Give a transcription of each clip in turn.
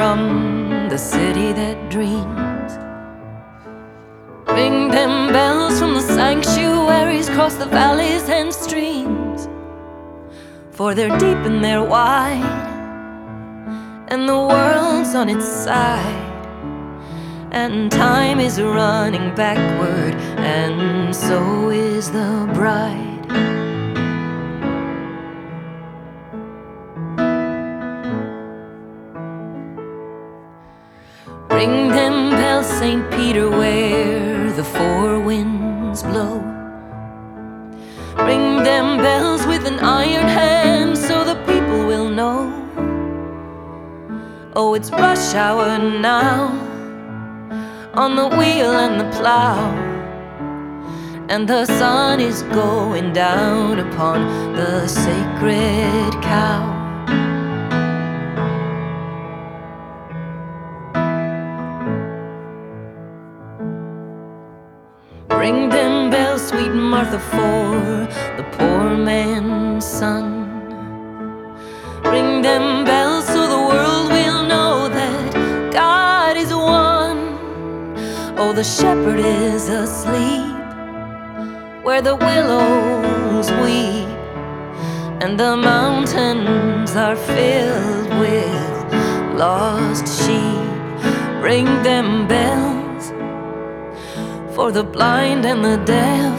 from the city that dreams. Ring them bells from the sanctuaries, cross the valleys and streams, for they're deep and they're wide, and the world's on its side, and time is running backward, and so is the bride. Ring them bells, St. Peter, where the four winds blow. Ring them bells with an iron hand, so the people will know. Oh, it's rush hour now, on the wheel and the plow, and the sun is going down upon the sacred cow. Ring them bells, sweet Martha, for the poor man's son. Ring them bells so the world will know that God is one. Oh, the shepherd is asleep where the willows weep, and the mountains are filled with lost sheep. Ring them bells for the blind and the deaf.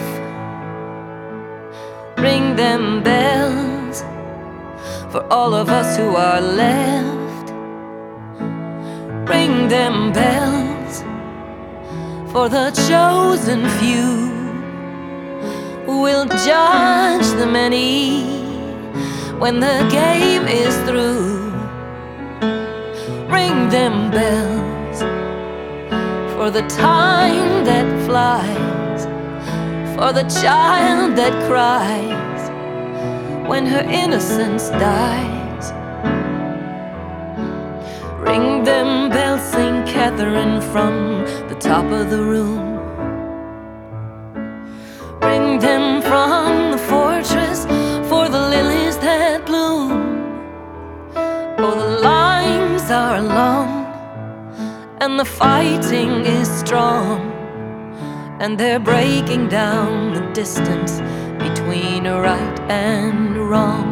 Ring them bells for all of us who are left. Ring them bells for the chosen few who will judge the many when the game is through. Ring them bells for the time that flies, for the child that cries when her innocence dies. Ring them bells, St. Catherine, from the top of the room. Ring them from the fortress for the lilies that bloom. Oh, the lines are long and the fighting is strong, and they're breaking down the distance between right and wrong.